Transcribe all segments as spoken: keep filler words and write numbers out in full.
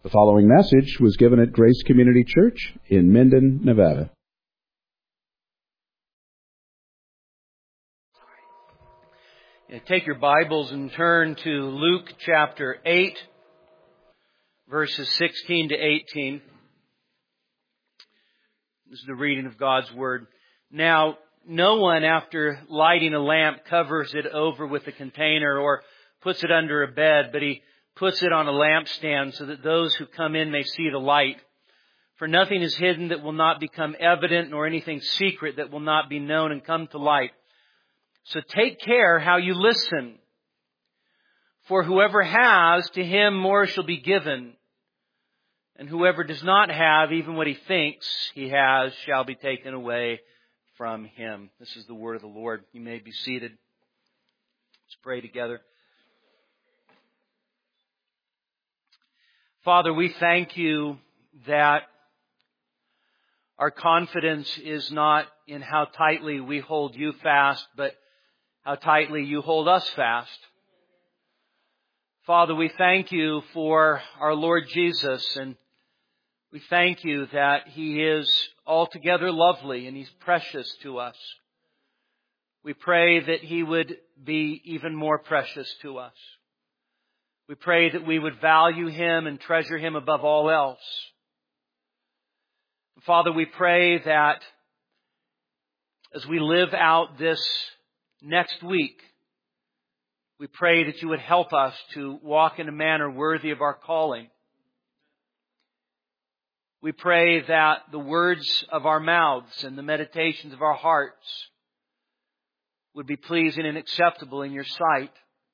The following message was given at Grace Community Church in Minden, Nevada. Take your Bibles and turn to Luke chapter eight, verses sixteen to eighteen. This is the reading of God's Word. Now, no one, after lighting a lamp, covers it over with a container or puts it under a bed, but he puts it on a lampstand so that those who come in may see the light. For nothing is hidden that will not become evident, nor anything secret that will not be known and come to light. So take care how you listen. For whoever has, to him more shall be given. And whoever does not have, even what he thinks he has, shall be taken away from him. This is the word of the Lord. You may be seated. Let's pray together. Father, we thank you that our confidence is not in how tightly we hold you fast, but how tightly you hold us fast. Father, we thank you for our Lord Jesus, and we thank you that He is altogether lovely and He's precious to us. We pray that He would be even more precious to us. We pray that we would value Him and treasure Him above all else. Father, we pray that as we live out this next week, we pray that you would help us to walk in a manner worthy of our calling. We pray that the words of our mouths and the meditations of our hearts would be pleasing and acceptable in your sight.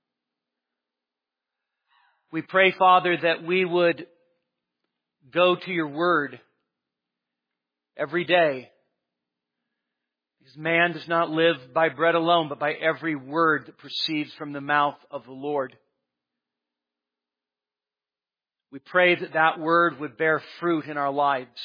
We pray, Father, that we would go to your word every day. Because man does not live by bread alone, but by every word that proceeds from the mouth of the Lord. We pray that that word would bear fruit in our lives.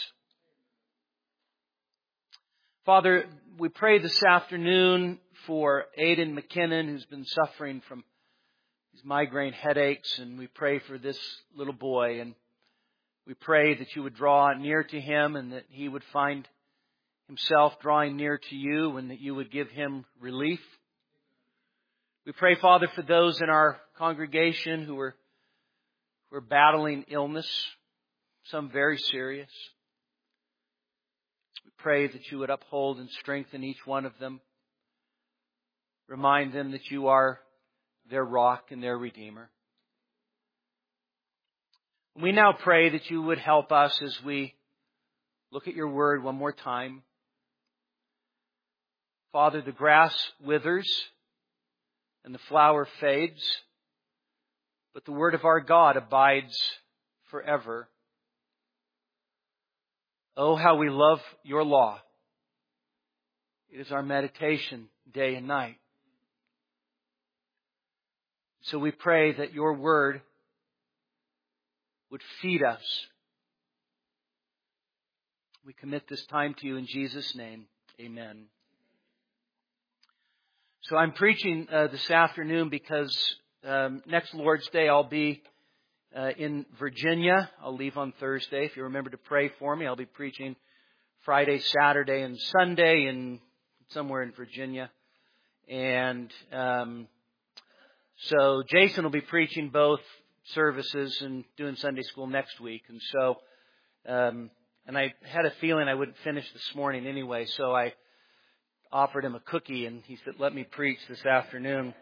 Father, we pray this afternoon for Aidan McKinnon, who's been suffering from these migraine headaches, and we pray for this little boy, and we pray that you would draw near to him and that he would find himself drawing near to you and that you would give him relief. We pray, Father, for those in our congregation who are, who are battling illness, some very serious. We pray that you would uphold and strengthen each one of them. Remind them that you are their rock and their Redeemer. We now pray that you would help us as we look at your word one more time. Father, the grass withers and the flower fades, but the word of our God abides forever. Oh, how we love your law. It is our meditation day and night. So we pray that your word would feed us. We commit this time to you in Jesus' name. Amen. So I'm preaching uh, this afternoon because um, next Lord's Day I'll be uh, in Virginia. I'll leave on Thursday. If you remember to pray for me, I'll be preaching Friday, Saturday, and Sunday in somewhere in Virginia. And um, so Jason will be preaching both services and doing Sunday school next week. And so, um, and I had a feeling I wouldn't finish this morning anyway, so I offered him a cookie and he said, let me preach this afternoon.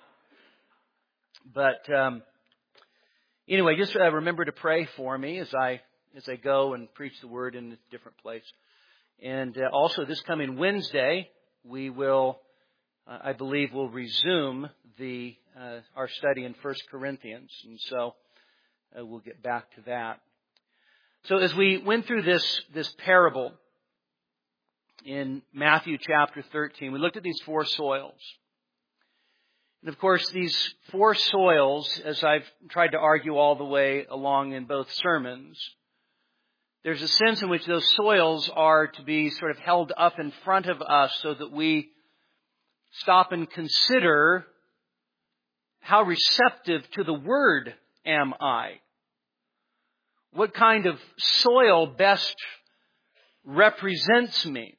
But, um, anyway, just uh, remember to pray for me as I, as I go and preach the word in a different place. And uh, also this coming Wednesday, we will, uh, I believe we'll resume the Uh, our study in First Corinthians, and so uh, we'll get back to that. So as we went through this this parable in Matthew chapter thirteen, we looked at these four soils. And of course, these four soils, as I've tried to argue all the way along in both sermons, there's a sense in which those soils are to be sort of held up in front of us so that we stop and consider, how receptive to the word am I? what kind of soil best represents me.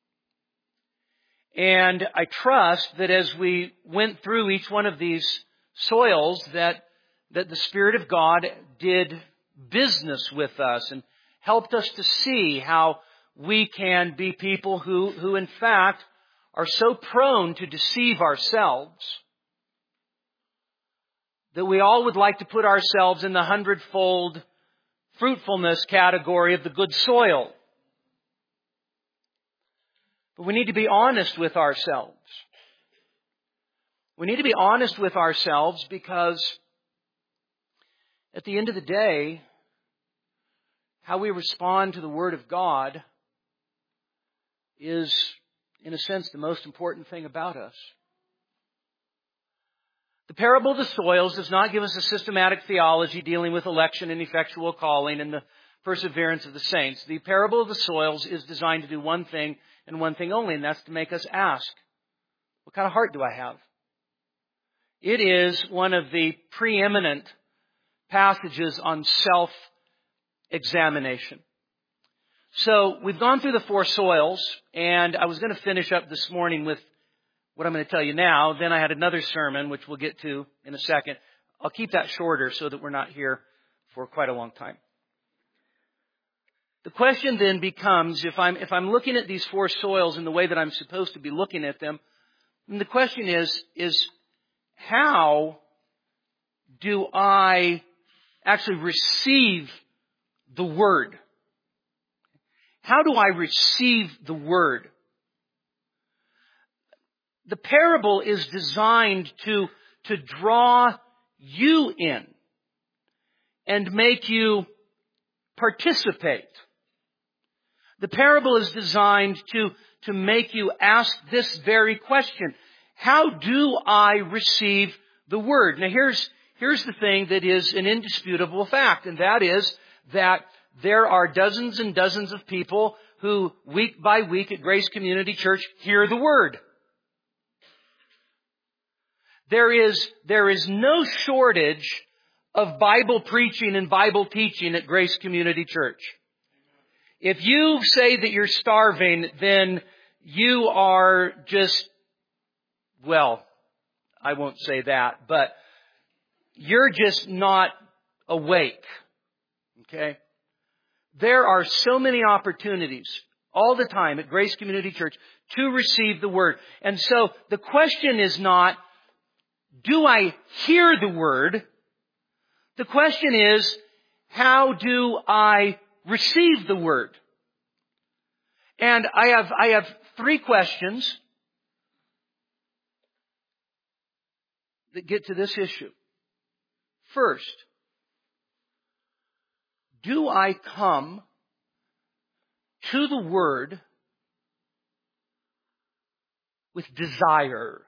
And I trust that as we went through each one of these soils, that, that the Spirit of God did business with us and helped us to see how we can be people who, who in fact are so prone to deceive ourselves that we all would like to put ourselves in the hundredfold fruitfulness category of the good soil. But we need to be honest with ourselves. We need to be honest with ourselves because at the end of the day, how we respond to the Word of God is, in a sense, the most important thing about us. The parable of the soils does not give us a systematic theology dealing with election and effectual calling and the perseverance of the saints. The parable of the soils is designed to do one thing and one thing only, and that's to make us ask, what kind of heart do I have? It is one of the preeminent passages on self-examination. So we've gone through the four soils, and I was going to finish up this morning with what I'm going to tell you now. Then I had another sermon, which we'll get to in a second. I'll keep that shorter so that we're not here for quite a long time. The question then becomes, if I'm, if I'm looking at these four soils in the way that I'm supposed to be looking at them, then the question is, is how do I actually receive the Word? How do I receive the Word? The parable is designed to, to draw you in and make you participate. The parable is designed to, to make you ask this very question. How do I receive the Word? Now here's, here's the thing that is an indisputable fact, and that is that there are dozens and dozens of people who week by week at Grace Community Church hear the Word. There is, there is no shortage of Bible preaching and Bible teaching at Grace Community Church. If you say that you're starving, then you are just, well, I won't say that, but you're just not awake. Okay? There are so many opportunities all the time at Grace Community Church to receive the Word. And so the question is not, do I hear the Word? The question is, how do I receive the Word? And I have, I have three questions that get to this issue. First, do I come to the Word with desire?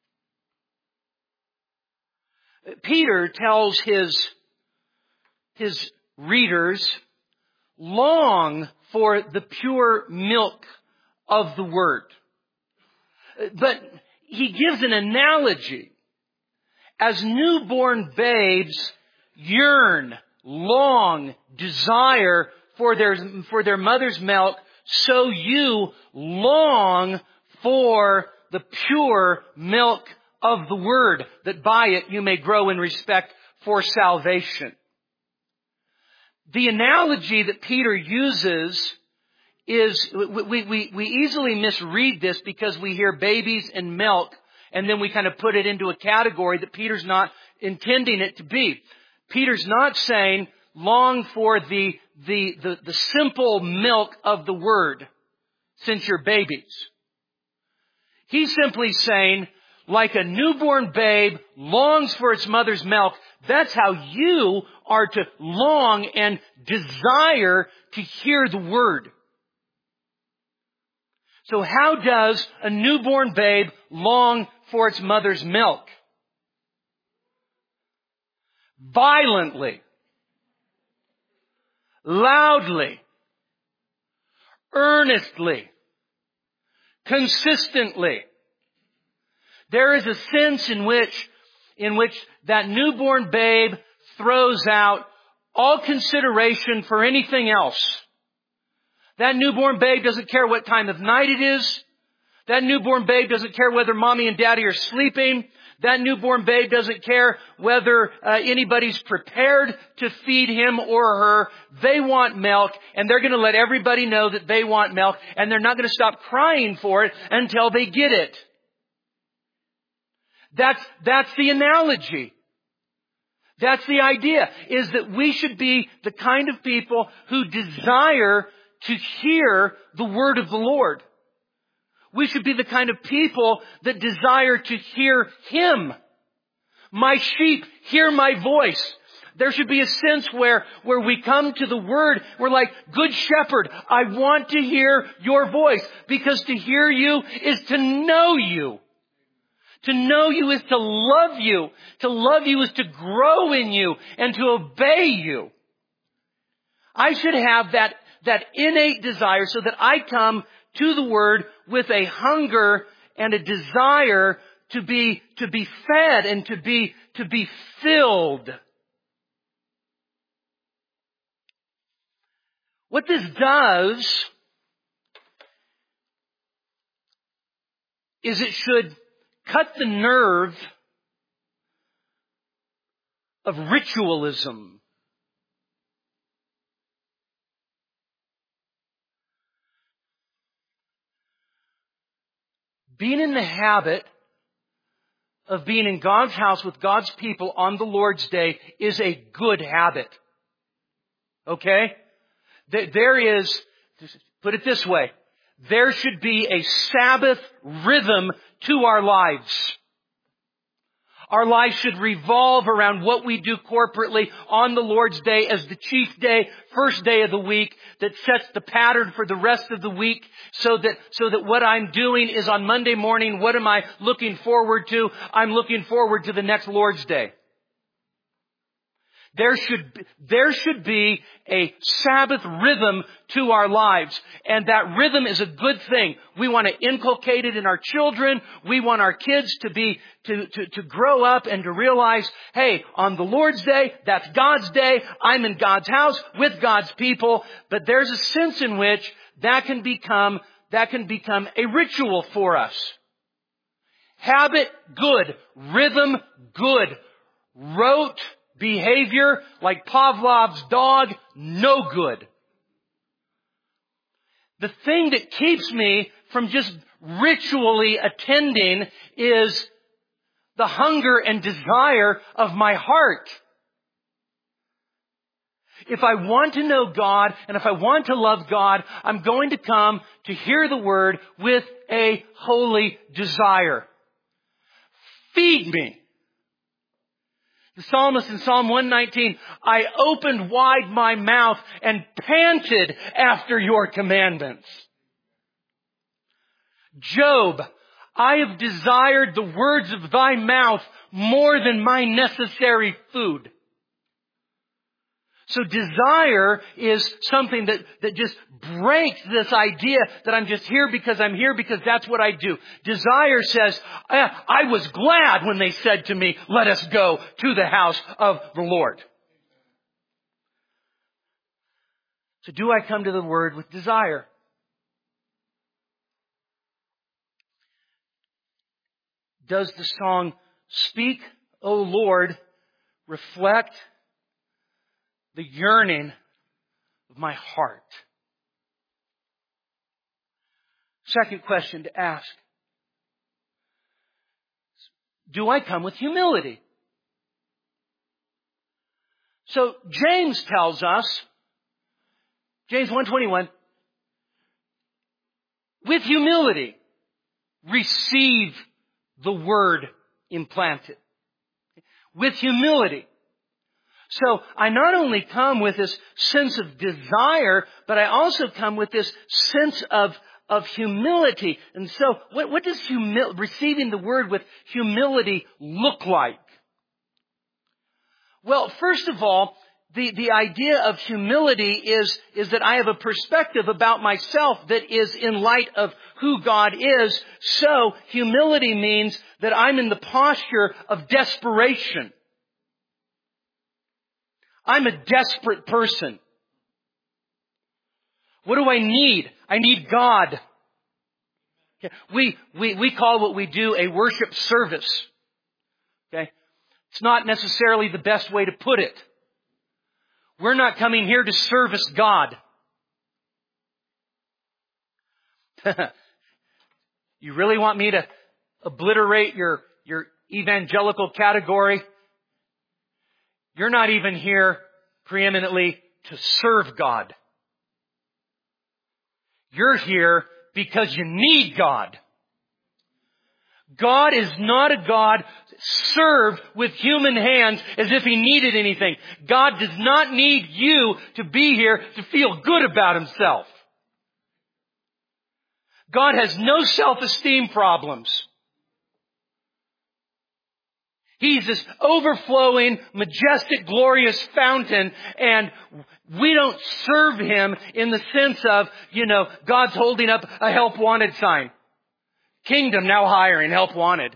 Peter tells his, his readers, long for the pure milk of the Word. But he gives an analogy. As newborn babes yearn, long, desire for their, for their mother's milk, so you long for the pure milk of the Word, that by it you may grow in respect for salvation. The analogy that Peter uses is, we, we, we easily misread this because we hear babies and milk, and then we kind of put it into a category that Peter's not intending it to be. Peter's not saying, long for the, the, the, the simple milk of the Word since you're babies. He's simply saying, like a newborn babe longs for its mother's milk, that's how you are to long and desire to hear the Word. So how does a newborn babe long for its mother's milk? Violently, loudly, earnestly, consistently. There is a sense in which, in which that newborn babe throws out all consideration for anything else. That newborn babe doesn't care what time of night it is. That newborn babe doesn't care whether mommy and daddy are sleeping. That newborn babe doesn't care whether uh, anybody's prepared to feed him or her. They want milk, and they're going to let everybody know that they want milk, and they're not going to stop crying for it until they get it. That's, that's the analogy. That's the idea, is that we should be the kind of people who desire to hear the word of the Lord. We should be the kind of people that desire to hear Him. My sheep hear my voice. There should be a sense where, where we come to the Word, we're like, Good Shepherd, I want to hear your voice. Because to hear you is to know you. To know you is to love you. To love you is to grow in you and to obey you. I should have that, that innate desire so that I come to the Word with a hunger and a desire to be, to be fed and to be, to be filled. What this does is it should cut the nerve of ritualism. Being in the habit of being in God's house with God's people on the Lord's Day is a good habit. Okay? There is, put it this way, there should be a Sabbath rhythm to our lives. Our lives should revolve around what we do corporately on the Lord's Day as the chief day, first day of the week, that sets the pattern for the rest of the week, so that, so that what I'm doing is on Monday morning, what am I looking forward to? I'm looking forward to the next Lord's Day. There should, there should be a Sabbath rhythm to our lives. And that rhythm is a good thing. We want to inculcate it in our children. We want our kids to be, to, to, to grow up and to realize, hey, on the Lord's Day, that's God's day. I'm in God's house with God's people. But there's a sense in which that can become, that can become a ritual for us. Habit, good. Rhythm, good. Rote behavior, like Pavlov's dog, no good. The thing that keeps me from just ritually attending is the hunger and desire of my heart. If I want to know God and if I want to love God, I'm going to come to hear the Word with a holy desire. Feed me. The psalmist in Psalm one nineteen, I opened wide my mouth and panted after your commandments. Job, I have desired the words of thy mouth more than my necessary food. So desire is something that, that just breaks this idea that I'm just here because I'm here because that's what I do. Desire says, I was glad when they said to me, let us go to the house of the Lord. So do I come to the Word with desire? Does the song, Speak, O Lord, reflect the yearning of my heart? Second question to ask. Do I come with humility? So James tells us, James one twenty-one, with humility, receive the word implanted. With humility. So I not only come with this sense of desire, but I also come with this sense of, of humility. And so what, what does humil- receiving the word with humility look like? Well, first of all, the, the idea of humility is, is that I have a perspective about myself that is in light of who God is. So humility means that I'm in the posture of desperation. I'm a desperate person. What do I need? I need God. We, we, we call what we do a worship service. Okay? It's not necessarily the best way to put it. We're not coming here to service God. You really want me to obliterate your, your evangelical category? You're not even here preeminently to serve God. You're here because you need God. God is not a God served with human hands as if He needed anything. God does not need you to be here to feel good about Himself. God has no self-esteem problems. He's this overflowing, majestic, glorious fountain, and we don't serve Him in the sense of, you know, God's holding up a help wanted sign. Kingdom now hiring, help wanted.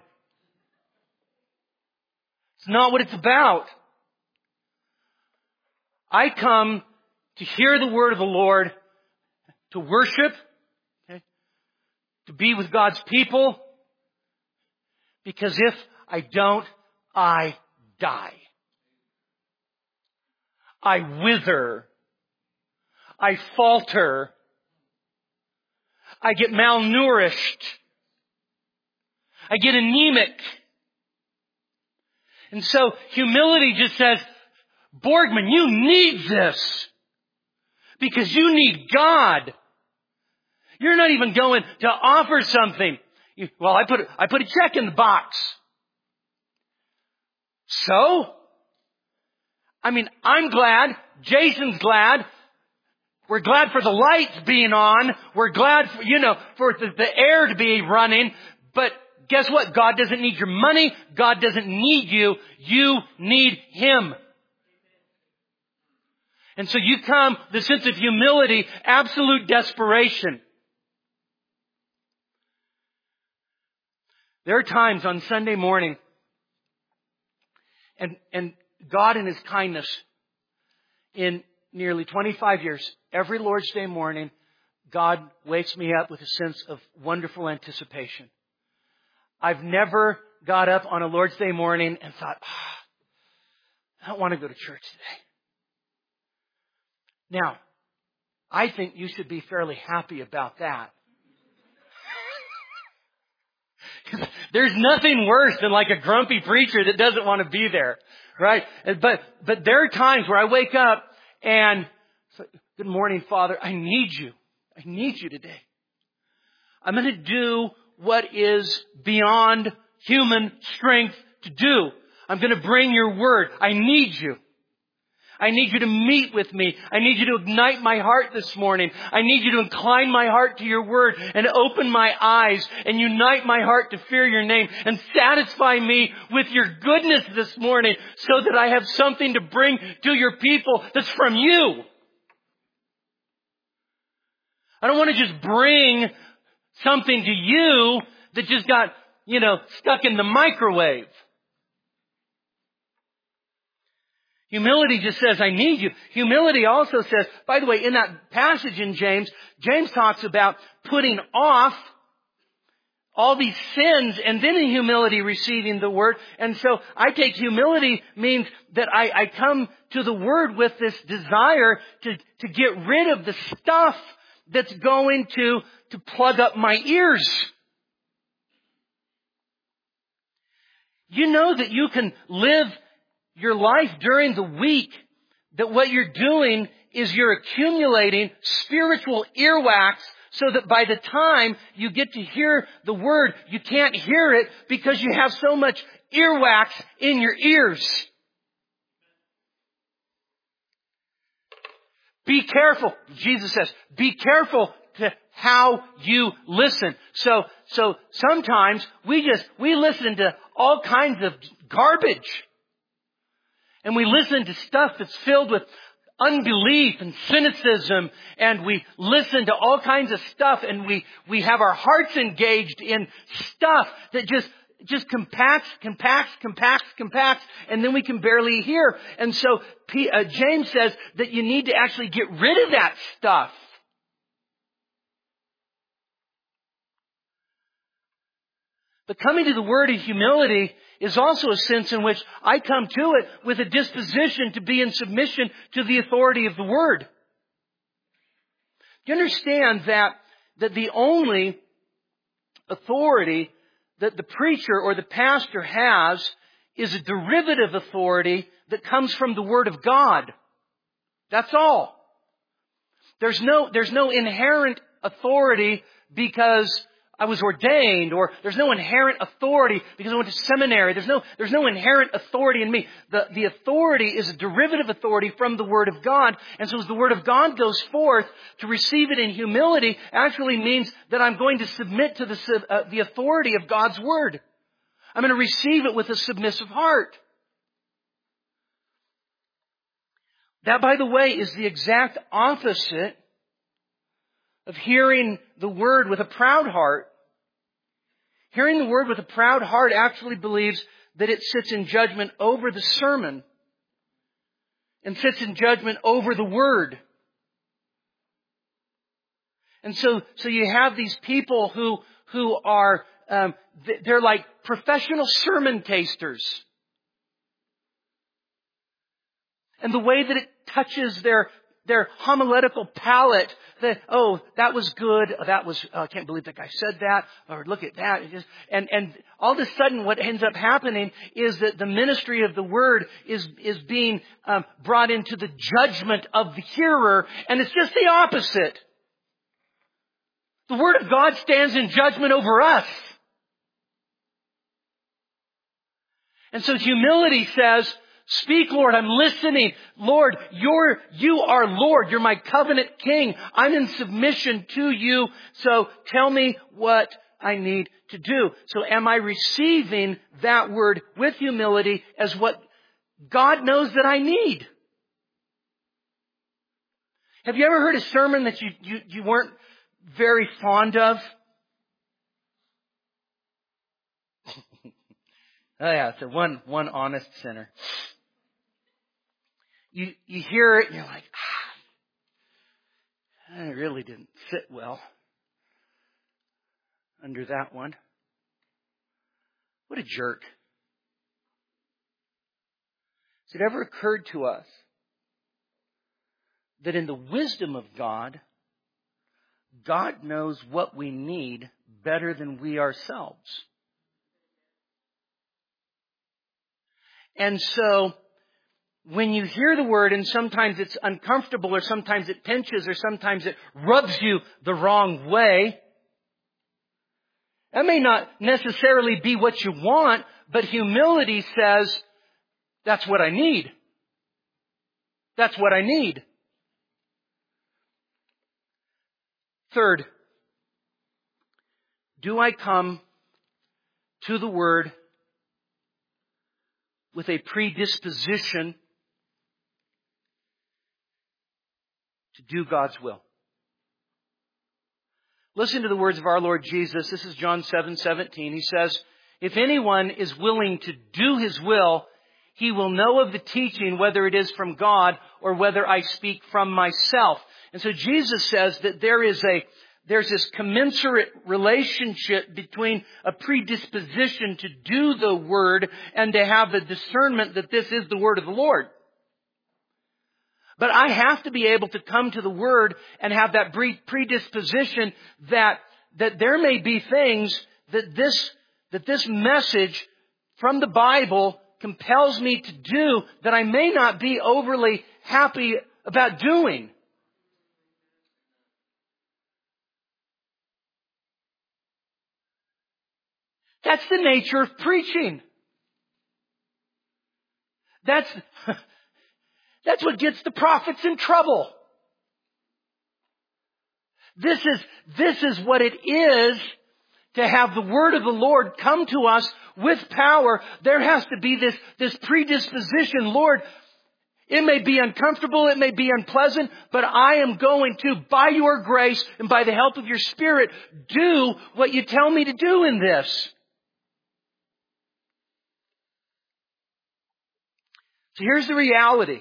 It's not what it's about. I come to hear the word of the Lord, to worship, okay, to be with God's people, because if I don't, I die. I wither. I falter. I get malnourished. I get anemic. And so humility just says, Borgman, you need this. Because you need God. You're not even going to offer something. You, well, I put, I put a check in the box. So? I mean, I'm glad. Jason's glad. We're glad for the lights being on. We're glad for, you know, for the, the air to be running. But guess what? God doesn't need your money. God doesn't need you. You need Him. And so you come, the sense of humility, absolute desperation. There are times on Sunday morning, and, and God in His kindness, in nearly twenty-five years, every Lord's Day morning, God wakes me up with a sense of wonderful anticipation. I've never got up on a Lord's Day morning and thought, oh, I don't want to go to church today. Now, I think you should be fairly happy about that. There's nothing worse than like a grumpy preacher that doesn't want to be there, right? But, but there are times where I wake up and, good morning, Father, I need you. I need you today. I'm going to do what is beyond human strength to do. I'm going to bring your word. I need you. I need you to meet with me. I need you to ignite my heart this morning. I need you to incline my heart to your word and open my eyes and unite my heart to fear your name and satisfy me with your goodness this morning so that I have something to bring to your people that's from you. I don't want to just bring something to you that just got, you know, stuck in the microwave. Humility just says, I need you. Humility also says, by the way, in that passage in James, James talks about putting off all these sins and then in humility receiving the word. And so I take humility means that I, I come to the word with this desire to, to get rid of the stuff that's going to, to plug up my ears. You know that you can live your life during the week, that what you're doing is you're accumulating spiritual earwax so that by the time you get to hear the word, you can't hear it because you have so much earwax in your ears. Be careful. Jesus says, be careful to how you listen. So, so sometimes we just, we listen to all kinds of garbage. And we listen to stuff that's filled with unbelief and cynicism. And we listen to all kinds of stuff. And we, we have our hearts engaged in stuff that just just compacts, compacts, compacts, compacts, and then we can barely hear. And so P, uh, James says that you need to actually get rid of that stuff. But coming to the Word in humility is also a sense in which I come to it with a disposition to be in submission to the authority of the Word. You understand that, that the only authority that the preacher or the pastor has is a derivative authority that comes from the Word of God. That's all. There's no, there's no inherent authority because I was ordained, or there's no inherent authority because I went to seminary. There's no, there's no inherent authority in me. The, the authority is a derivative authority from the Word of God. And so as the Word of God goes forth, to receive it in humility actually means that I'm going to submit to the, uh, the authority of God's Word. I'm going to receive it with a submissive heart. That, by the way, is the exact opposite of hearing the Word with a proud heart. Hearing the Word with a proud heart actually believes that it sits in judgment over the sermon and sits in judgment over the Word. And so, so you have these people who, who are, um, they're like professional sermon tasters. And the way that it touches their Their homiletical palate, that, oh, that was good, oh, that was, oh, I can't believe that guy said that, or look at that. It just, and, and all of a sudden what ends up happening is that the ministry of the Word is, is being um, brought into the judgment of the hearer, and it's just the opposite. The Word of God stands in judgment over us. And so humility says, speak, Lord, I'm listening. Lord, you're, you are Lord. You're my covenant king. I'm in submission to you. So tell me what I need to do. So am I receiving that word with humility as what God knows that I need? Have you ever heard a sermon that you, you, you weren't very fond of? Oh yeah, it's a one, one honest sinner. You, you hear it and you're like, ah, it really didn't sit well under that one. What a jerk. Has it ever occurred to us that in the wisdom of God, God knows what we need better than we ourselves? And so, when you hear the Word and sometimes it's uncomfortable or sometimes it pinches or sometimes it rubs you the wrong way, that may not necessarily be what you want, but humility says, that's what I need. That's what I need. Third, do I come to the Word with a predisposition to do God's will? Listen to the words of our Lord Jesus. This is John seven seventeen. He says, if anyone is willing to do His will, he will know of the teaching, whether it is from God or whether I speak from myself. And so Jesus says that there is a, there's this commensurate relationship between a predisposition to do the Word and to have the discernment that this is the Word of the Lord. But I have to be able to come to the Word and have that predisposition that, that there may be things that this, that this message from the Bible compels me to do that I may not be overly happy about doing. That's the nature of preaching. That's, that's what gets the prophets in trouble. This is, this is what it is to have the Word of the Lord come to us with power. There has to be this, this predisposition. Lord, it may be uncomfortable, it may be unpleasant, but I am going to, by your grace and by the help of your Spirit, do what you tell me to do in this. So here's the reality.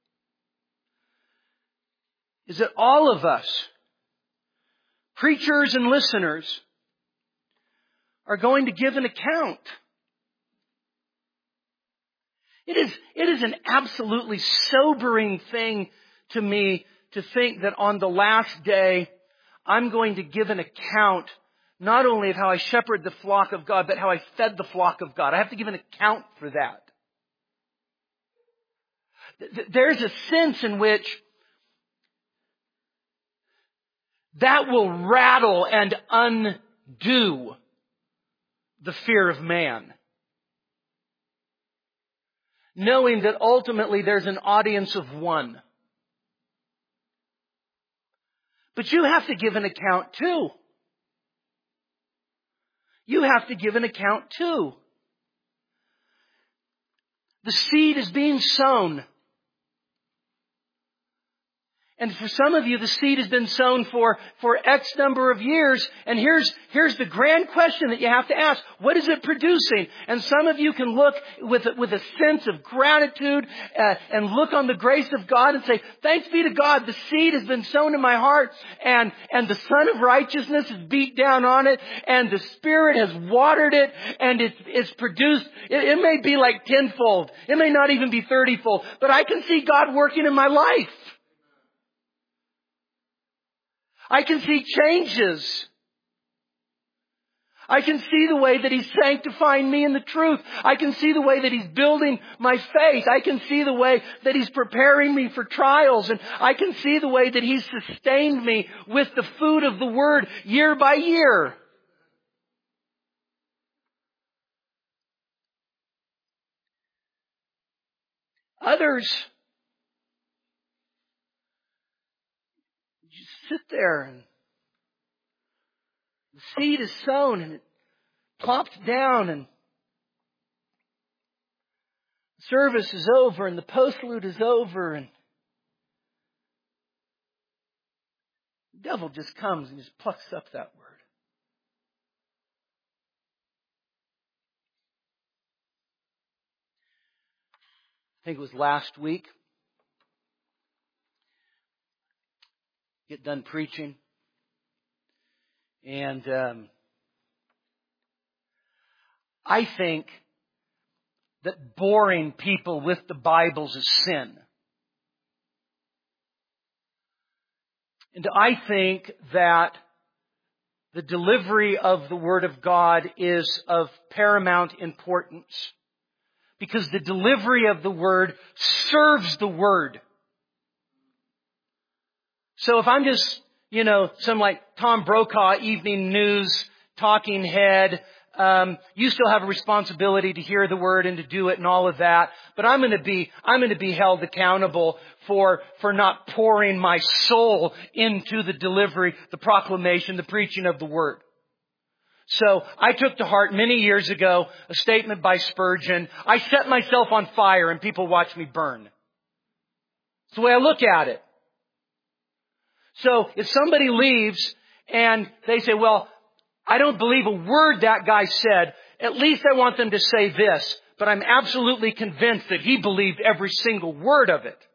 Is that all of us, preachers and listeners, are going to give an account. It is, it is an absolutely sobering thing to me to think that on the last day, I'm going to give an account not only of how I shepherded the flock of God, but how I fed the flock of God. I have to give an account for that. There's a sense in which that will rattle and undo the fear of man. Knowing that ultimately there's an audience of one. But you have to give an account too. You have to give an account too. The seed is being sown. And for some of you, the seed has been sown for, for X number of years. And here's, here's the grand question that you have to ask. What is it producing? And some of you can look with, with a sense of gratitude uh, and look on the grace of God and say, thanks be to God, the seed has been sown in my heart and, and the Son of Righteousness is beat down on it and the Spirit has watered it and it's, it's produced. It, it may be like tenfold. It may not even be thirtyfold. But I can see God working in my life. I can see changes. I can see the way that He's sanctifying me in the truth. I can see the way that He's building my faith. I can see the way that He's preparing me for trials. And I can see the way that He's sustained me with the food of the Word year by year. Others, you sit there and the seed is sown and it plops down and the service is over and the postlude is over and the devil just comes and just plucks up that word. I think it was last week. Get done preaching. And um, I think that boring people with the Bibles is sin. And I think that the delivery of the Word of God is of paramount importance. Because the delivery of the Word serves the Word. So if I'm just, you know, some like Tom Brokaw evening news talking head, um, you still have a responsibility to hear the Word and to do it and all of that. But I'm going to be, I'm going to be held accountable for, for not pouring my soul into the delivery, the proclamation, the preaching of the Word. So I took to heart many years ago a statement by Spurgeon. I set myself on fire and people watch me burn. It's the way I look at it. So if somebody leaves and they say, well, I don't believe a word that guy said, at least I want them to say this, but I'm absolutely convinced that he believed every single word of it.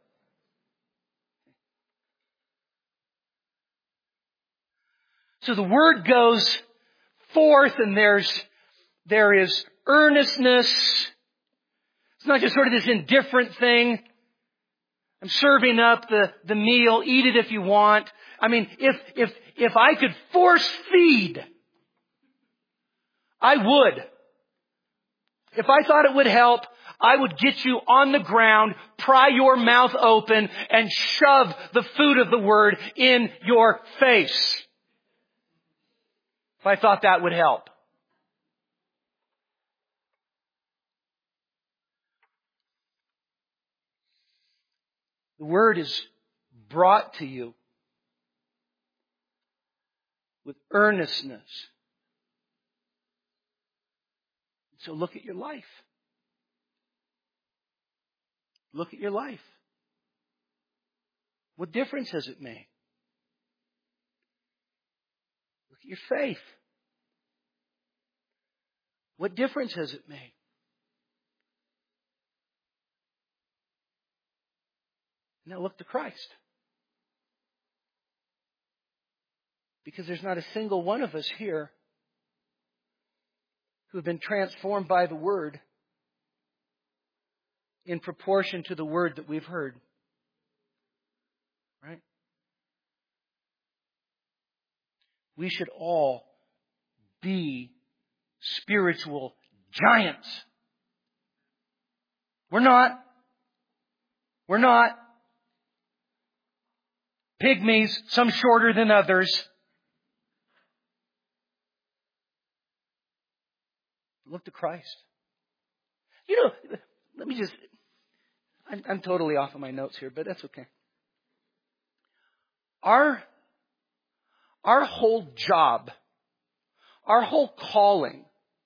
So the word goes forth and there's, there is earnestness. It's not just sort of this indifferent thing. I'm serving up the, the meal. Eat it if you want. I mean, if, if, if I could force feed, I would. If I thought it would help, I would get you on the ground, pry your mouth open, and shove the food of the Word in your face. If I thought that would help. The Word is brought to you with earnestness. So look at your life. Look at your life. What difference has it made? Look at your faith. What difference has it made? Now look to Christ. Because there's not a single one of us here who have been transformed by the Word in proportion to the Word that we've heard. Right? We should all be spiritual giants. We're not. We're not. Pygmies, some shorter than others. Look to Christ. You know, let me just, I'm, I'm totally off of my notes here, but that's okay. Our, our whole job, our whole calling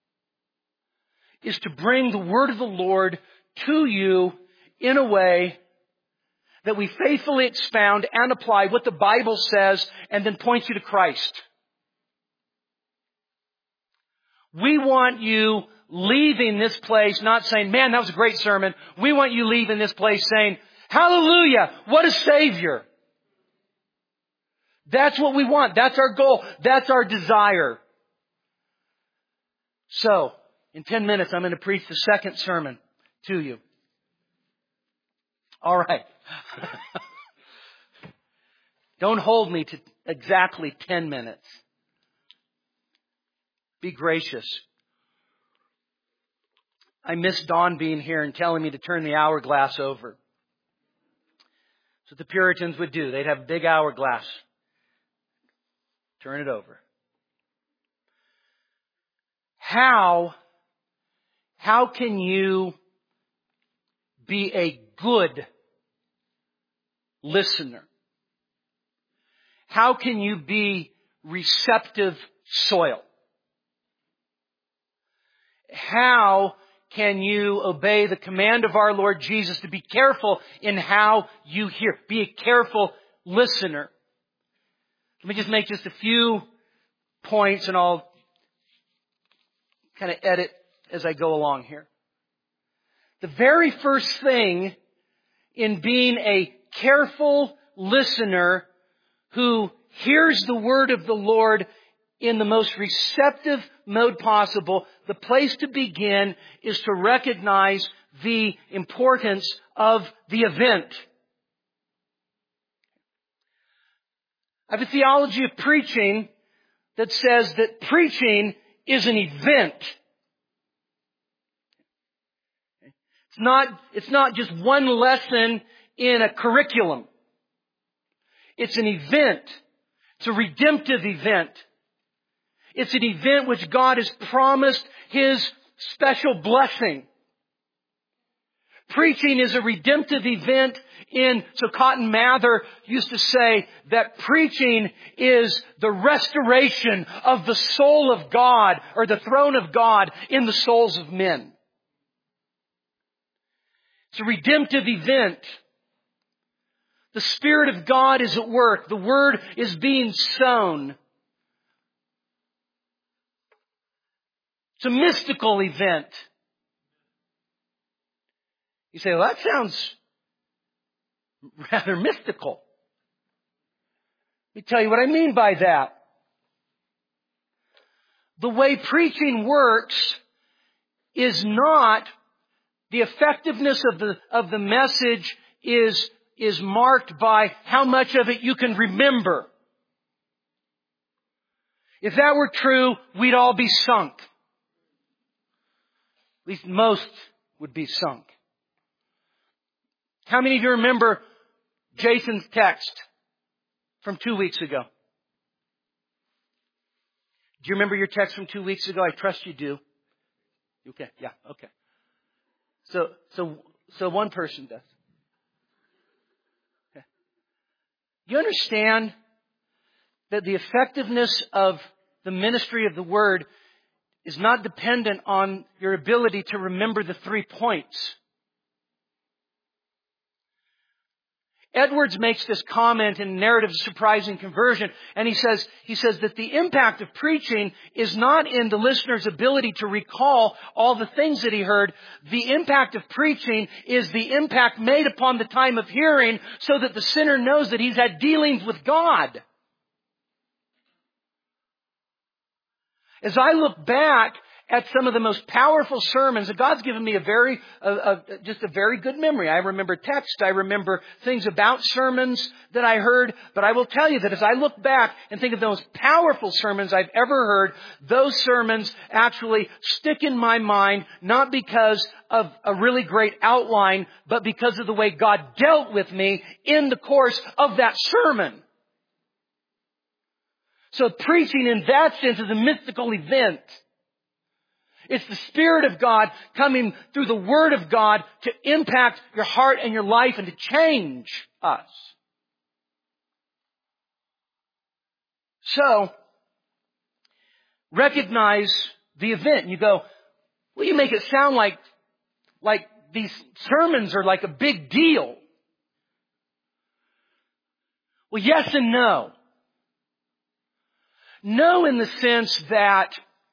is to bring the Word of the Lord to you in a way that we faithfully expound and apply what the Bible says and then point you to Christ. We want you leaving this place not saying, man, that was a great sermon. We want you leaving this place saying, hallelujah, what a Savior. That's what we want. That's our goal. That's our desire. So, in ten minutes, I'm going to preach the second sermon to you. All right. Don't hold me to exactly ten minutes. Be gracious. I miss Dawn being here and telling me to turn the hourglass over. That's what the Puritans would do. They'd have a big hourglass. Turn it over. How, how can you be a good listener? How can you be receptive soil? How can you obey the command of our Lord Jesus to be careful in how you hear? Be a careful listener. Let me just make just a few points and I'll kind of edit as I go along here. The very first thing in being a careful listener who hears the word of the Lord in the most receptive mode possible, the place to begin is to recognize the importance of the event. I have a theology of preaching that says that preaching is an event. It's not, it's not just one lesson in a curriculum. It's an event. It's a redemptive event. It's an event which God has promised His special blessing. Preaching is a redemptive event in, so Cotton Mather used to say that preaching is the restoration of the soul of God, or the throne of God in the souls of men. It's a redemptive event. The Spirit of God is at work. The Word is being sown. It's a mystical event. You say, well, that sounds rather mystical. Let me tell you what I mean by that. The way preaching works is not, the effectiveness of the, of the message is, is marked by how much of it you can remember. If that were true, we'd all be sunk. At least most would be sunk. How many of you remember Jason's text from two weeks ago? Do you remember your text from two weeks ago? I trust you do. Okay, yeah, okay. So, so, so one person does. Okay. You understand that the effectiveness of the ministry of the Word is not dependent on your ability to remember the three points. Edwards makes this comment in Narrative of Surprising Conversion, and he says, he says that the impact of preaching is not in the listener's ability to recall all the things that he heard. The impact of preaching is the impact made upon the time of hearing so that the sinner knows that he's had dealings with God. As I look back at some of the most powerful sermons, and God's given me a very, a, a, just a very good memory. I remember text, I remember things about sermons that I heard, but I will tell you that as I look back and think of those powerful sermons I've ever heard, those sermons actually stick in my mind, not because of a really great outline, but because of the way God dealt with me in the course of that sermon. So preaching in that sense is a mystical event. It's the Spirit of God coming through the Word of God to impact your heart and your life and to change us. So, recognize the event. And you go, well, you make it sound like, like these sermons are like a big deal. Well, yes and no. No in the sense that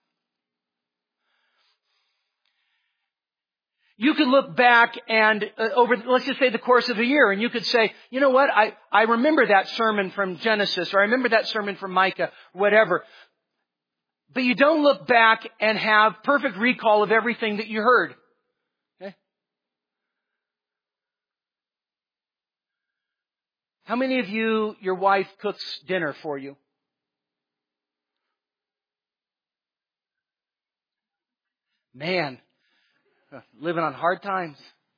you could look back and uh, over, let's just say the course of a year, and you could say, you know what, I, I remember that sermon from Genesis, or I remember that sermon from Micah, whatever. But you don't look back and have perfect recall of everything that you heard. Okay? How many of you, your wife cooks dinner for you? Man, living on hard times.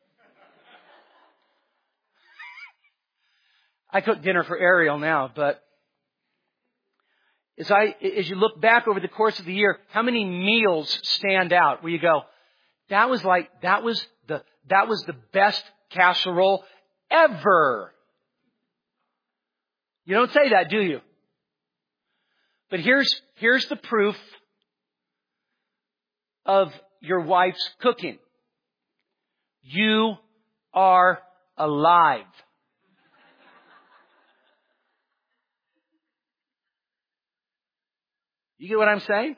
I cook dinner for Ariel now, but as I, as you look back over the course of the year, how many meals stand out where you go, that was like, that was the, that was the best casserole ever. You don't say that, do you? But here's, here's the proof of your wife's cooking. You are alive. You get what I'm saying?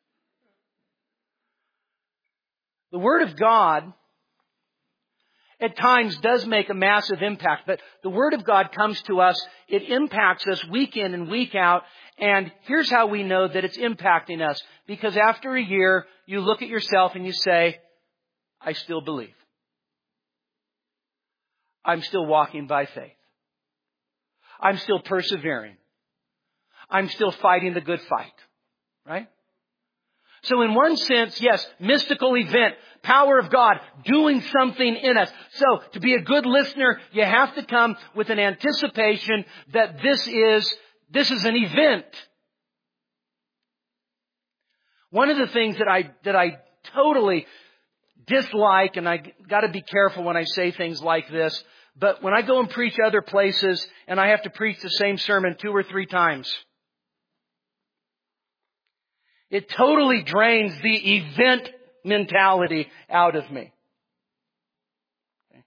The Word of God at times does make a massive impact, but the Word of God comes to us, it impacts us week in and week out, and here's how we know that it's impacting us. Because after a year, you look at yourself and you say, I still believe. I'm still walking by faith. I'm still persevering. I'm still fighting the good fight. Right? So in one sense, yes, mystical event, power of God doing something in us. So to be a good listener, you have to come with an anticipation that this is, this is an event. One of the things that I, that I totally dislike, and I got to be careful when I say things like this, but when I go and preach other places and I have to preach the same sermon two or three times, it totally drains the event mentality out of me. Okay.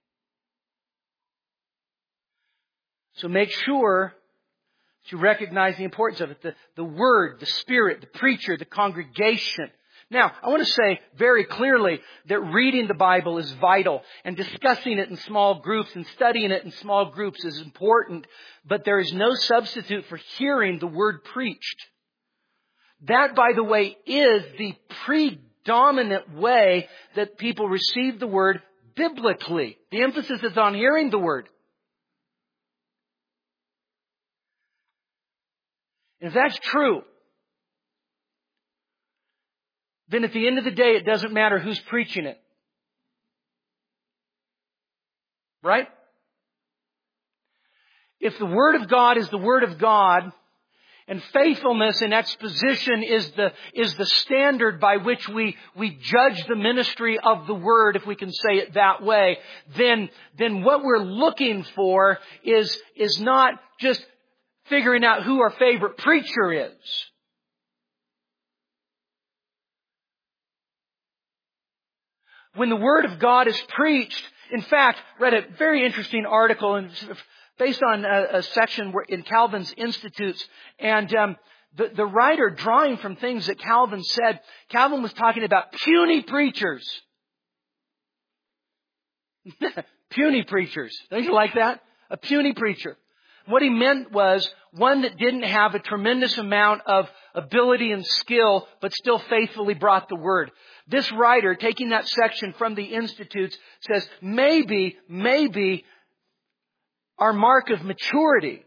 So make sure that you recognize the importance of it. The, the Word, the Spirit, the preacher, the congregation. Now, I want to say very clearly that reading the Bible is vital, and discussing it in small groups and studying it in small groups is important, but there is no substitute for hearing the Word preached. That, by the way, is the predominant way that people receive the Word biblically. The emphasis is on hearing the Word. And if that's true, then at the end of the day, it doesn't matter who's preaching it. Right? If the Word of God is the Word of God, and faithfulness in exposition is the, is the standard by which we, we judge the ministry of the Word, if we can say it that way, then, then what we're looking for is, is not just figuring out who our favorite preacher is. When the Word of God is preached, in fact, read a very interesting article in based on a, a section where, in Calvin's Institutes. And um, the, the writer, drawing from things that Calvin said, Calvin was talking about puny preachers. Puny preachers. Don't you like that? A puny preacher. What he meant was one that didn't have a tremendous amount of ability and skill, but still faithfully brought the Word. This writer, taking that section from the Institutes, says maybe, maybe our mark of maturity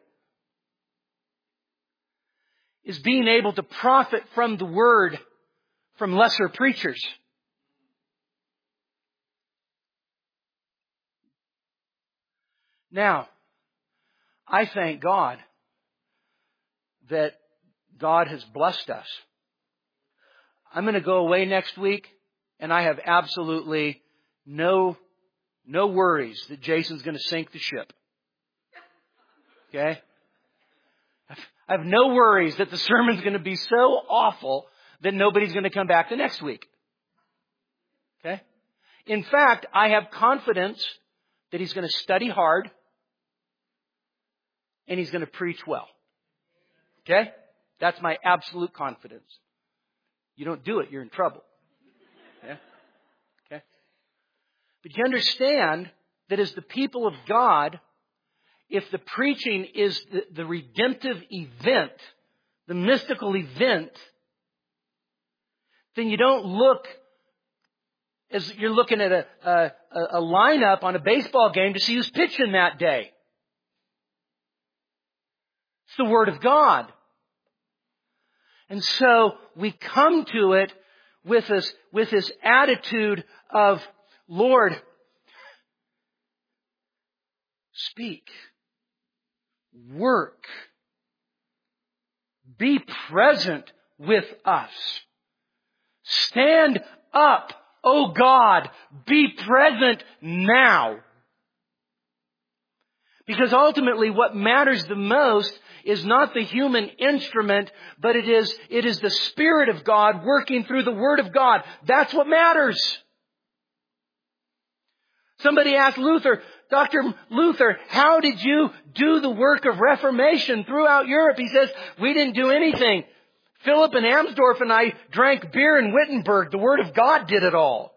is being able to profit from the Word from lesser preachers. Now, I thank God that God has blessed us. I'm going to go away next week, and I have absolutely no, no worries that Jason's going to sink the ship. Okay? I have no worries that the sermon's going to be so awful that nobody's going to come back the next week. Okay? In fact, I have confidence that he's going to study hard and he's going to preach well. Okay? That's my absolute confidence. You don't do it, you're in trouble. Okay? Okay? But you understand that as the people of God, if the preaching is the, the redemptive event, the mystical event, then you don't look as you're looking at a, a, a lineup on a baseball game to see who's pitching that day. It's the Word of God. And so we come to it with this, with this attitude of, Lord, speak, work, be present with us. Stand up, O God, be present now. Because ultimately what matters the most is not the human instrument, but it is, it is the Spirit of God working through the Word of God. That's what matters. Somebody asked Luther, Doctor Luther, how did you do the work of Reformation throughout Europe? He says, we didn't do anything. Philip and Amsdorf and I drank beer in Wittenberg. The Word of God did it all.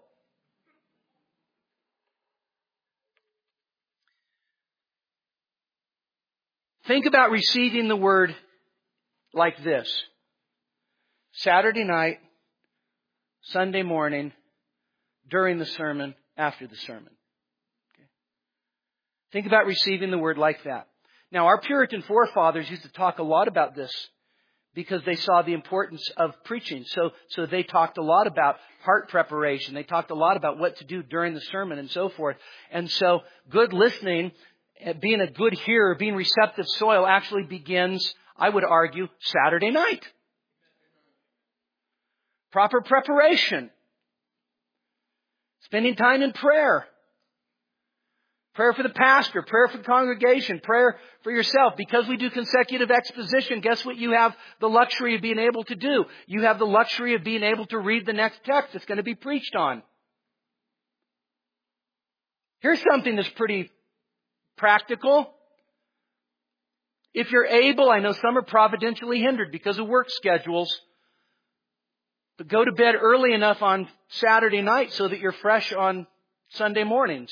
Think about receiving the Word like this. Saturday night, Sunday morning, during the sermon, after the sermon. Okay. Think about receiving the Word like that. Now, our Puritan forefathers used to talk a lot about this because they saw the importance of preaching. So, so they talked a lot about heart preparation. They talked a lot about what to do during the sermon and so forth. And so good listening, being a good hearer, being receptive soil actually begins, I would argue, Saturday night. Proper preparation. Spending time in prayer. Prayer for the pastor, prayer for the congregation, prayer for yourself. Because we do consecutive exposition, guess what you have the luxury of being able to do? You have the luxury of being able to read the next text that's going to be preached on. Here's something that's pretty practical. If you're able, I know some are providentially hindered because of work schedules, but go to bed early enough on Saturday night so that you're fresh on Sunday mornings.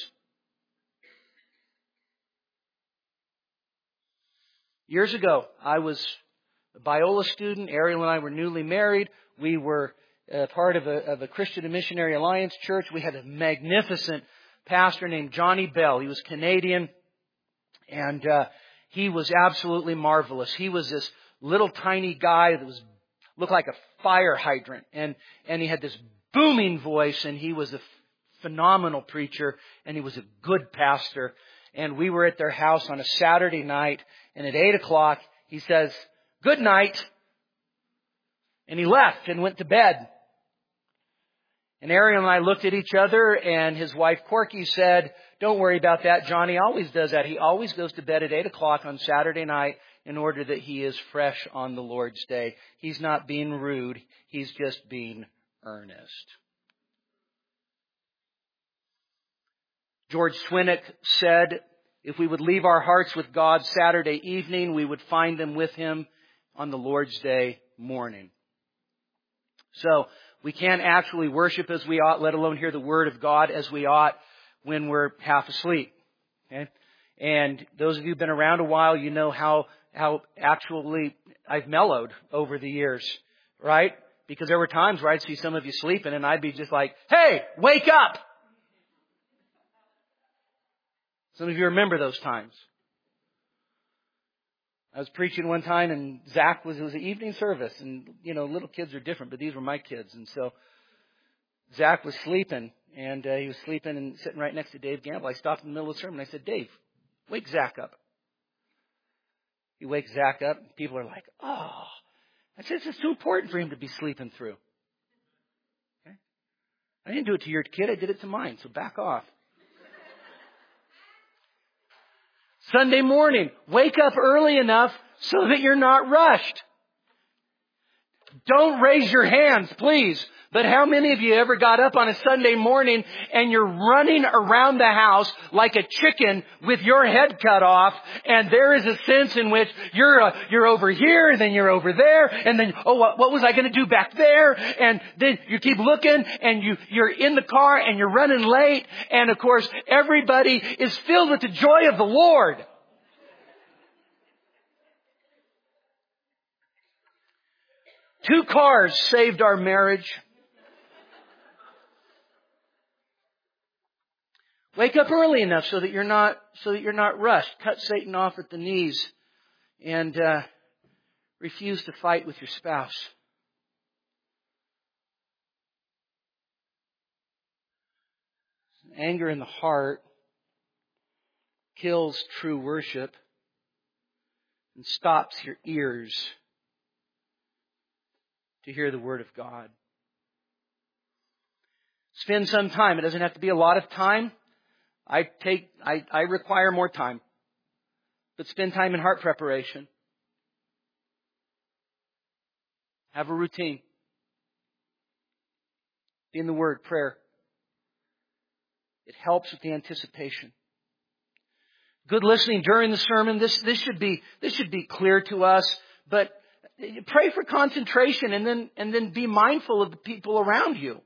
Years ago, I was a Biola student. Ariel and I were newly married. We were uh, part of a, of a Christian and Missionary Alliance church. We had a magnificent pastor named Johnny Bell. He was Canadian. And uh, he was absolutely marvelous. He was this little tiny guy that was looked like a fire hydrant. And, and he had this booming voice, and he was a phenomenal preacher, and he was a good pastor. And we were at their house on a Saturday night, and at eight o'clock, he says, "Good night." And he left and went to bed. And Ariel and I looked at each other, and his wife Corky said, "Don't worry about that. Johnny always does that. He always goes to bed at eight o'clock on Saturday night in order that he is fresh on the Lord's day. He's not being rude. He's just being earnest." George Swinnock said, If we would leave our hearts with God Saturday evening, we would find them with Him on the Lord's Day morning. So, we can't actually worship as we ought, let alone hear the Word of God as we ought when we're half asleep. Okay? And those of you who've been around a while, you know how, how actually I've mellowed over the years, right? Because there were times where I'd see some of you sleeping and I'd be just like, hey, wake up! Some of you remember those times. I was preaching one time and Zach was, it was an evening service and, you know, little kids are different, but these were my kids. And so Zach was sleeping and uh, he was sleeping and sitting right next to Dave Gamble. I stopped in the middle of the sermon and I said, Dave, wake Zach up. He wakes Zach up and people are like, oh, I said, it's too important for him to be sleeping through. Okay? I didn't do it to your kid. I did it to mine. So back off. Sunday morning, wake up early enough so that you're not rushed. Don't raise your hands, please. But how many of you ever got up on a Sunday morning and you're running around the house like a chicken with your head cut off, and there is a sense in which you're uh, you're over here, and then you're over there, and then, oh, what, what was I going to do back there? And then you keep looking, and you, you're in the car, and you're running late, and of course, everybody is filled with the joy of the Lord. Two cars saved our marriage. Wake up early enough so that you're not so that you're not rushed. Cut Satan off at the knees, and uh, refuse to fight with your spouse. Anger in the heart kills true worship and stops your ears to hear the Word of God. Spend some time. It doesn't have to be a lot of time. I take, I, I require more time. But spend time in heart preparation. Have a routine. In the Word, prayer. It helps with the anticipation. Good listening during the sermon. This, this should be, this should be clear to us. But pray for concentration and then, and then be mindful of the people around you.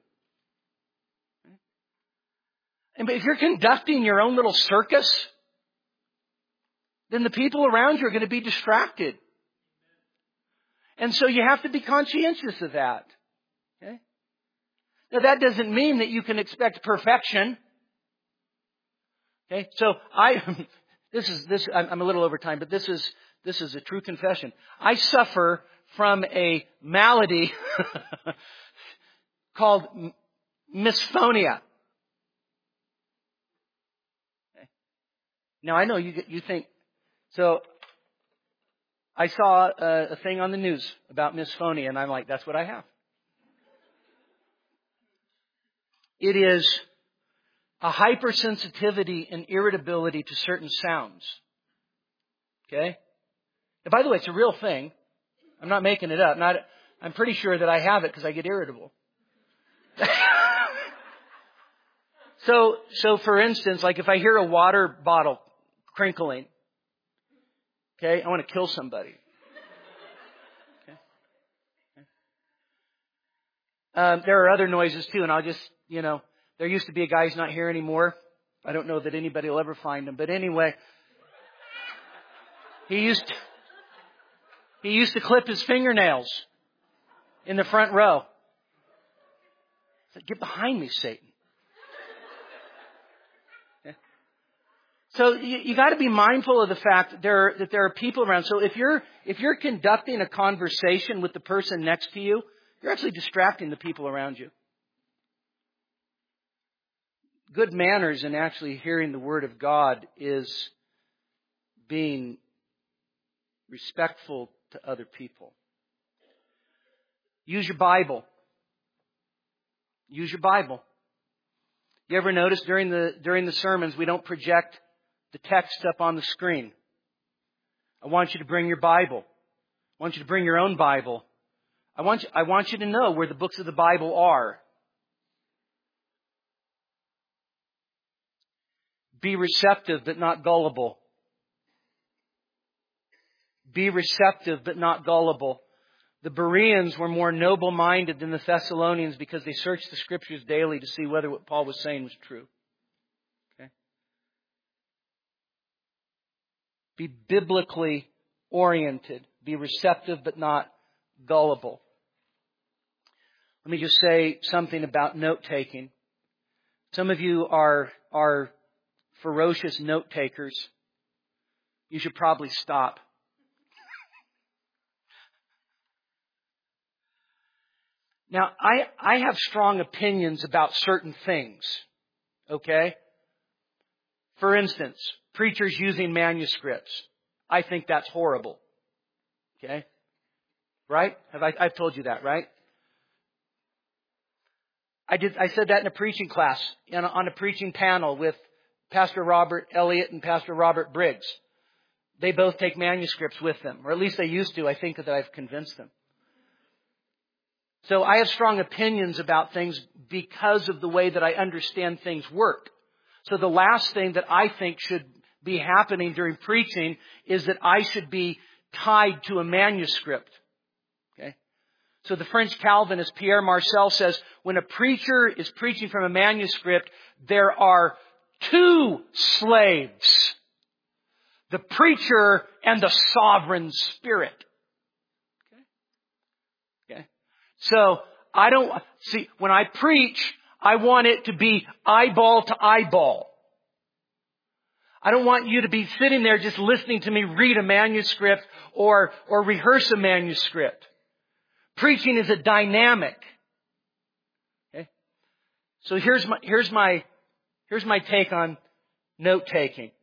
And if you're conducting your own little circus, then the people around you are going to be distracted. And so you have to be conscientious of that. Okay? Now that doesn't mean that you can expect perfection. Okay? So I, this is, this, I'm a little over time, but this is, this is a true confession. I suffer from a malady called misphonia. Now, I know you you think, so I saw a, a thing on the news about misphonia, and I'm like, that's what I have. It is a hypersensitivity and irritability to certain sounds. Okay? And by the way, it's a real thing. I'm not making it up. Not, I'm pretty sure that I have it because I get irritable. so, so for instance, like if I hear a water bottle crinkling, okay, I want to kill somebody. Okay. Okay. Um, there are other noises too, and I'll just, you know, there used to be a guy who's not here anymore. I don't know that anybody will ever find him, but anyway, he used to, he used to clip his fingernails in the front row. I said, "Get behind me, Satan." So you, you got to be mindful of the fact that there, are, that there are people around. So if you're if you're conducting a conversation with the person next to you, you're actually distracting the people around you. Good manners in actually hearing the Word of God is being respectful to other people. Use your Bible. Use your Bible. You ever notice during the during the sermons we don't project the text up on the screen? I want you to bring your Bible. I want you to bring your own Bible. I want you, I want you to know where the books of the Bible are. Be receptive but not gullible. Be receptive but not gullible. The Bereans were more noble-minded than the Thessalonians because they searched the Scriptures daily to see whether what Paul was saying was true. Okay? Be biblically oriented. Be receptive but not gullible. Let me just say something about note-taking. Some of you are, are ferocious note-takers. You should probably stop. Now, I, I have strong opinions about certain things, okay? For instance, preachers using manuscripts. I think that's horrible, okay? Right? Have I, I've told you that, right? I did, I said that in a preaching class, in a, on a preaching panel with Pastor Robert Elliott and Pastor Robert Briggs. They both take manuscripts with them, or at least they used to. I think that I've convinced them. So I have strong opinions about things because of the way that I understand things work. So the last thing that I think should be happening during preaching is that I should be tied to a manuscript. Okay? So the French Calvinist Pierre Marcel says, when a preacher is preaching from a manuscript, there are two slaves. The preacher and the sovereign Spirit. So, I don't, see, when I preach, I want it to be eyeball to eyeball. I don't want you to be sitting there just listening to me read a manuscript or, or rehearse a manuscript. Preaching is a dynamic. Okay? So here's my, here's my, here's my take on note-taking.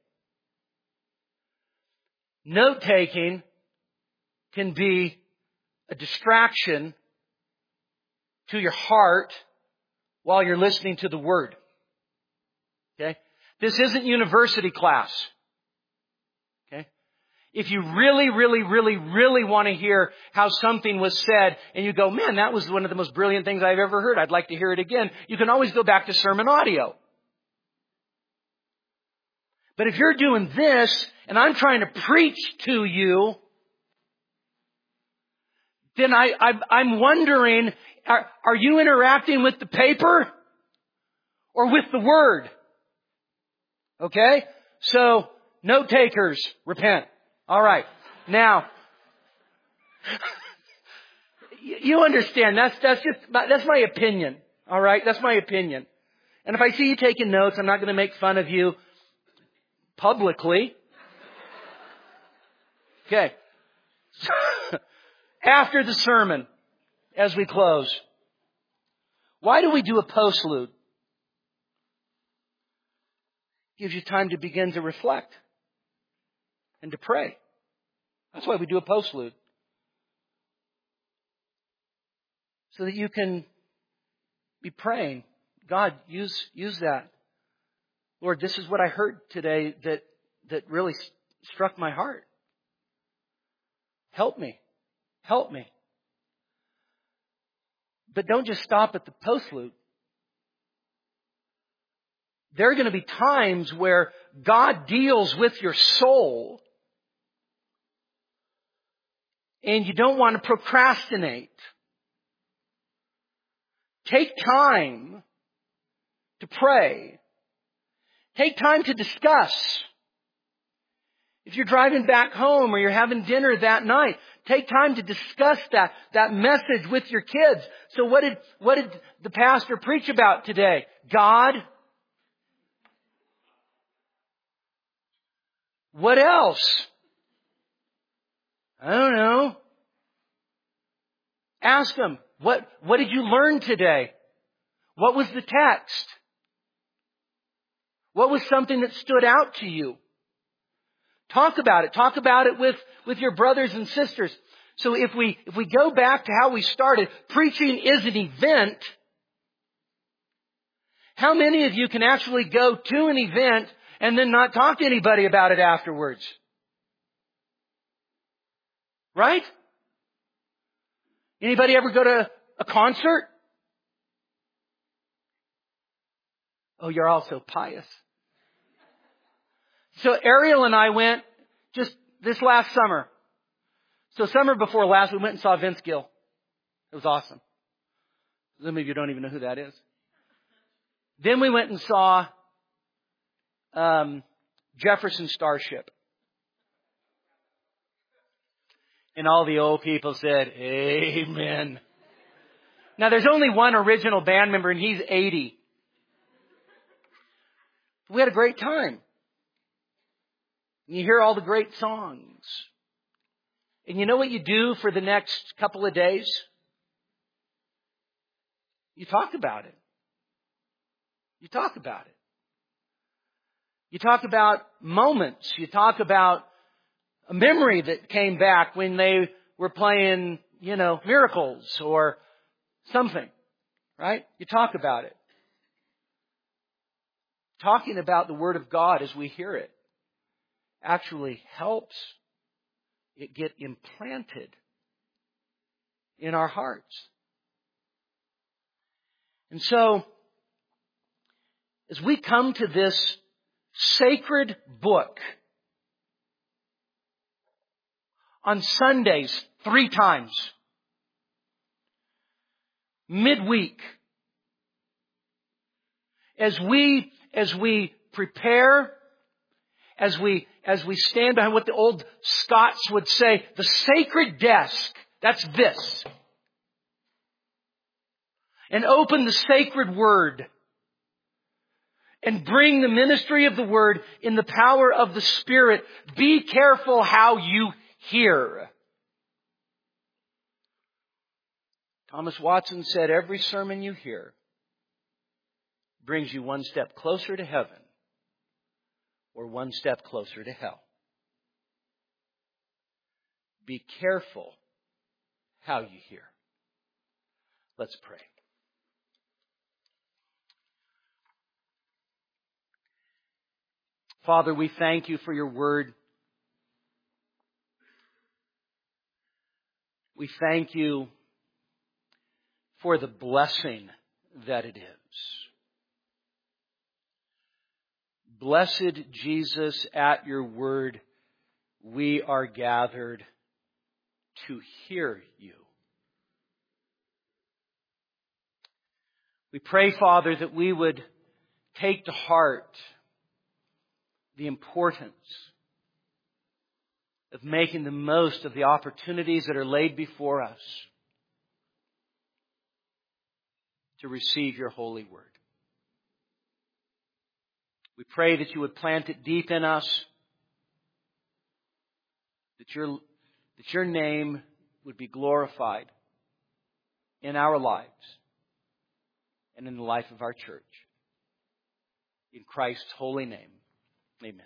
Note-taking can be a distraction to your heart while you're listening to the Word. Okay? This isn't university class. Okay? If you really, really, really, really want to hear how something was said and you go, man, that was one of the most brilliant things I've ever heard. I'd like to hear it again. You can always go back to sermon audio. But if you're doing this and I'm trying to preach to you, then I, I, I'm wondering, are, are you interacting with the paper or with the Word? Okay? So, note takers, repent. All right. Now, you understand, that's, that's just, that's my opinion. All right? That's my opinion. And if I see you taking notes, I'm not going to make fun of you publicly. Okay. After the sermon, as we close, why do we do a postlude? Gives you time to begin to reflect and to pray. That's why we do a postlude. So that you can be praying. God, use, use that. Lord, this is what I heard today that, that really struck my heart. Help me. Help me. But don't just stop at the postlude. There are going to be times where God deals with your soul and you don't want to procrastinate. Take time to pray. Take time to discuss. If you're driving back home or you're having dinner that night, take time to discuss that, that message with your kids. So what did, what did the pastor preach about today? God? What else? I don't know. Ask them, what, what did you learn today? What was the text? What was something that stood out to you? Talk about it. Talk about it with, with your brothers and sisters. So if we, if we go back to how we started, preaching is an event. How many of you can actually go to an event and then not talk to anybody about it afterwards? Right? Anybody ever go to a concert? Oh, you're all so pious. So Ariel and I went just this last summer. So summer before last, we went and saw Vince Gill. It was awesome. Some of you don't even know who that is. Then we went and saw um, Jefferson Starship. And all the old people said, amen. Now, there's only one original band member, and he's eighty. We had a great time. And you hear all the great songs. And you know what you do for the next couple of days? You talk about it. You talk about it. You talk about moments. You talk about a memory that came back when they were playing, you know, Miracles or something, right? You talk about it. Talking about the Word of God as we hear it actually helps it get implanted in our hearts. And so, as we come to this sacred book, on Sundays, three times, midweek, as we, as we prepare, as we, as we stand behind what the old Scots would say, the sacred desk, that's this, and open the sacred Word, and bring the ministry of the Word in the power of the Spirit. Be careful how you hear. Thomas Watson said, every sermon you hear brings you one step closer to heaven or one step closer to hell. Be careful how you hear. Let's pray. Father, we thank you for your Word. We thank you for the blessing that it is. Blessed Jesus, at your word, we are gathered to hear you. We pray, Father, that we would take to heart the importance of making the most of the opportunities that are laid before us to receive your holy word. We pray that you would plant it deep in us, that your, that your name would be glorified in our lives and in the life of our church. In Christ's holy name, amen.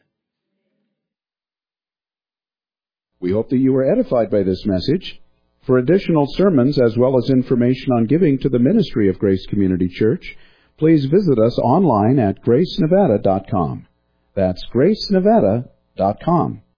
We hope that you were edified by this message. For additional sermons as well as information on giving to the ministry of Grace Community Church, please visit us online at grace nevada dot com. That's grace nevada dot com.